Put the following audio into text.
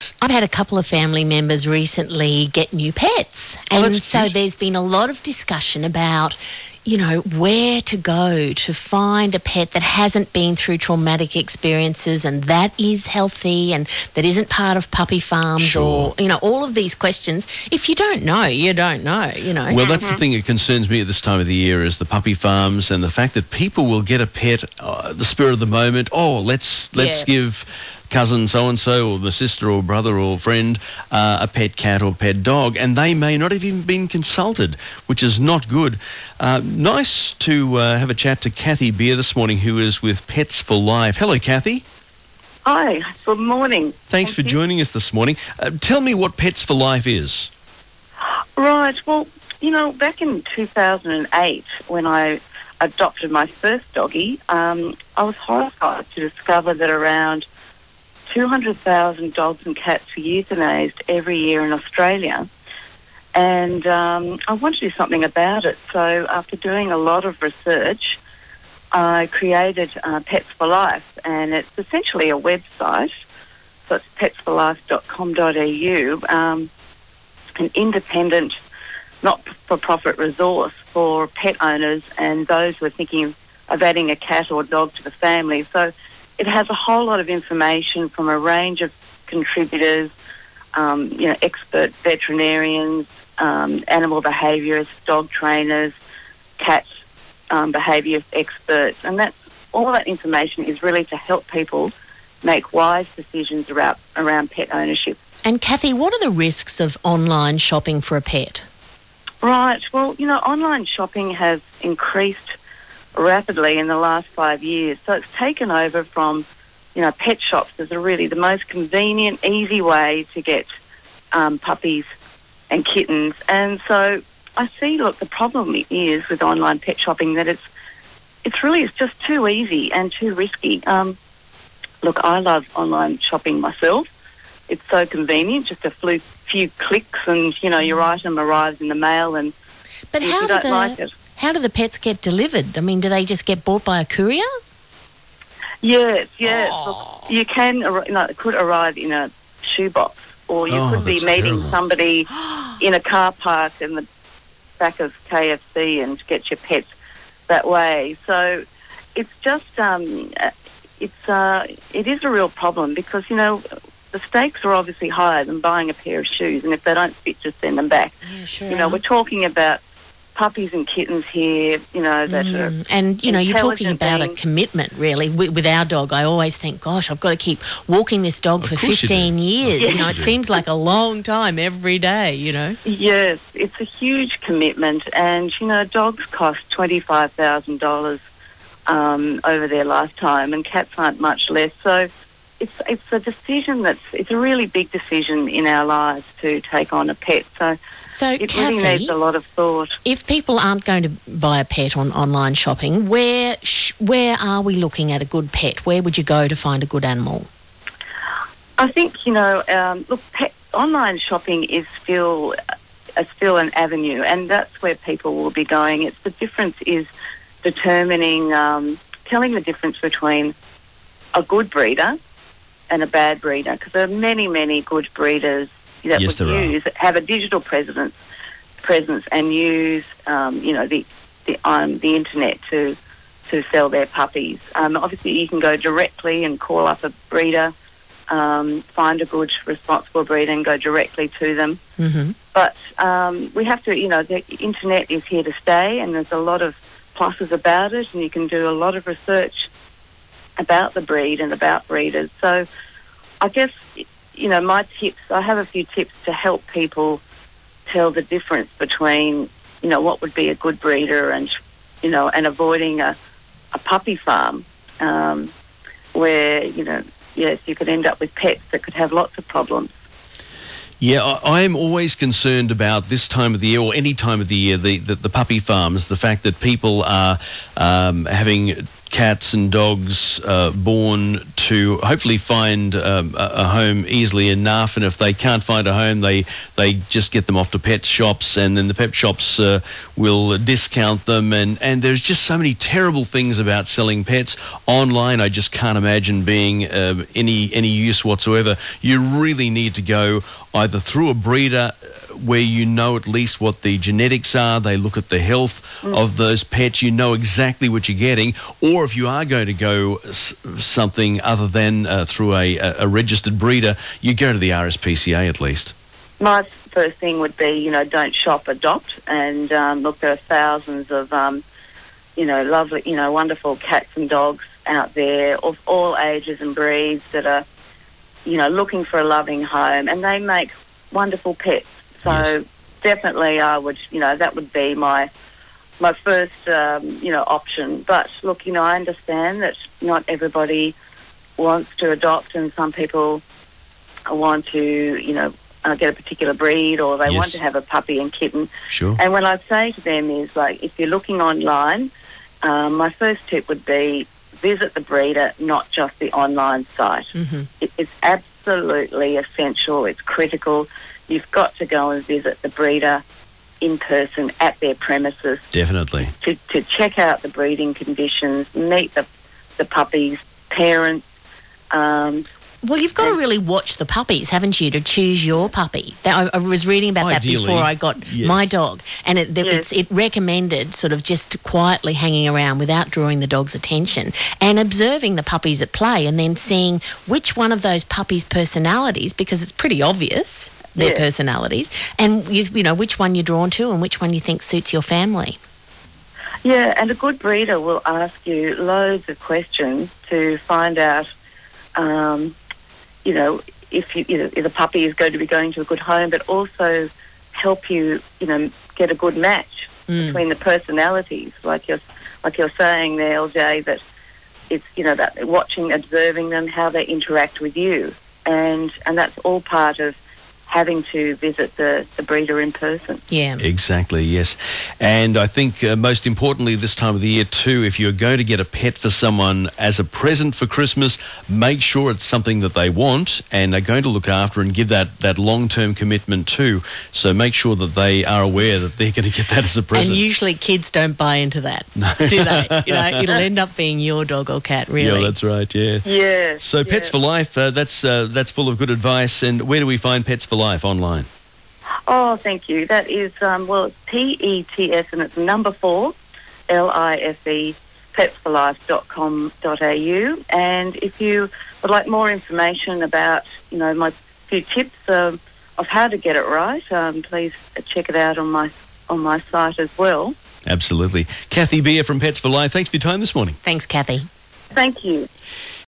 I've had a couple of family members recently get new pets. And so there's been a lot of discussion about, where to go to find a pet that hasn't been through traumatic experiences and that is healthy and that isn't part of puppy farms or, all of these questions. If you don't know, you don't know, Well, that's the thing that concerns me at this time of the year is the puppy farms and the fact that people will get a pet, the spur of the moment. Oh, let's give cousin so-and-so or the sister or brother or friend a pet cat or pet dog, and they may not have even been consulted, which is not good. Nice to have a chat to Kathy Beer this morning, who is with Pets for Life. Hello, Kathy. Hi, good morning. Thanks for joining us this morning. Tell me what Pets for Life is. Right, well, back in 2008, when I adopted my first doggy, I was horrified to discover that around 200,000 dogs and cats are euthanized every year in Australia. And I wanted to do something about it. So after doing a lot of research, I created Pets for Life, and it's essentially a website. So it's petsforlife.com.au, an independent, not-for-profit resource for pet owners and those who are thinking of adding a cat or dog to the family. So it has a whole lot of information from a range of contributors, expert veterinarians, animal behaviourists, dog trainers, cat behaviour experts, and all that information is really to help people make wise decisions around pet ownership. And Kathy, what are the risks of online shopping for a pet? Right, well, online shopping has increased rapidly in the last 5 years. So it's taken over from, pet shops as really the most convenient, easy way to get puppies and kittens. And so I see, the problem is with online pet shopping that it's just too easy and too risky. I love online shopping myself. It's so convenient, just a few clicks and, your item arrives in the mail and but if you don't like it. How do the pets get delivered? I mean, do they just get bought by a courier? Yes. Look, you can, it could arrive in a shoebox, or you could be meeting somebody in a car park in the back of KFC and get your pet that way. So it's just, it is a real problem because, the stakes are obviously higher than buying a pair of shoes, and if they don't fit, just send them back. Yeah, sure. We're talking about puppies and kittens here, that are and, you're talking about a commitment, really. With our dog, I always think, gosh, I've got to keep walking this dog for 15 years. It seems like a long time every day, Yes, it's a huge commitment. And, dogs cost $25,000 over their lifetime, and cats aren't much less. So it's a decision it's a really big decision in our lives to take on a pet. So it Kathy, really needs a lot of thought. If people aren't going to buy a pet on online shopping, where are we looking at a good pet? Where would you go to find a good animal? I think, online shopping is still an avenue, and that's where people will be going. The difference is determining, telling the difference between a good breeder and a bad breeder, because there are many, many good breeders that have a digital presence and use, the internet to sell their puppies. Obviously, you can go directly and call up a breeder, find a good, responsible breeder and go directly to them. Mm-hmm. But we have to, the internet is here to stay, and there's a lot of pluses about it, and you can do a lot of research about the breed and about breeders. So I guess, my tips, I have a few tips to help people tell the difference between, what would be a good breeder and, and avoiding a puppy farm where, yes, you could end up with pets that could have lots of problems. Yeah, I'm always concerned about this time of the year or any time of the year, the puppy farms, the fact that people are having cats and dogs born to hopefully find a home easily enough, and if they can't find a home, they just get them off to pet shops, and then the pet shops will discount them, and there's just so many terrible things about selling pets online. I just can't imagine being any use whatsoever. You really need to go either through a breeder where you know at least what the genetics are, they look at the health of those pets, you know exactly what you're getting, or if you are going to go something other than through a registered breeder, you go to the RSPCA at least. My first thing would be, don't shop, adopt. And look, there are thousands of, lovely, wonderful cats and dogs out there of all ages and breeds that are, looking for a loving home, and they make wonderful pets. So yes. Definitely I would, that would be my first, option. But look, I understand that not everybody wants to adopt, and some people want to, get a particular breed, or they want to have a puppy and kitten. Sure. And what I say to them is, like, if you're looking online, my first tip would be visit the breeder, not just the online site. Mm-hmm. It's absolutely essential. It's critical. You've got to go and visit the breeder in person at their premises. Definitely. To check out the breeding conditions, meet the puppy's parents. Well, you've got to really watch the puppies, haven't you, to choose your puppy? I was reading about Ideally, that before I got my dog, and it recommended sort of just quietly hanging around without drawing the dog's attention and observing the puppies at play, and then seeing which one of those puppies' personalities, because it's pretty obvious, their personalities, and which one you're drawn to and which one you think suits your family. Yeah, and a good breeder will ask you loads of questions to find out, if the puppy is going to be going to a good home, but also help you, get a good match between the personalities. Like you're saying there, LJ, that it's, that watching, observing them, how they interact with you, and that's all part of having to visit the breeder in person. Yeah. Exactly, yes. And I think most importantly this time of the year too, if you're going to get a pet for someone as a present for Christmas, make sure it's something that they want and are going to look after and give that long-term commitment to. So make sure that they are aware that they're going to get that as a present. And usually kids don't buy into that, do they? It'll end up being your dog or cat, really. Yeah, that's right, yeah. Yeah. So Pets for Life, that's full of good advice. And where do we find Pets for Life online? Oh, thank you. That is, it's PETS, and it's number 4, LIFE, petsforlife.com.au. And if you would like more information about, my few tips of how to get it right, please check it out on my site as well. Absolutely. Kathy Beer from Pets for Life, thanks for your time this morning. Thanks, Kathy. Thank you.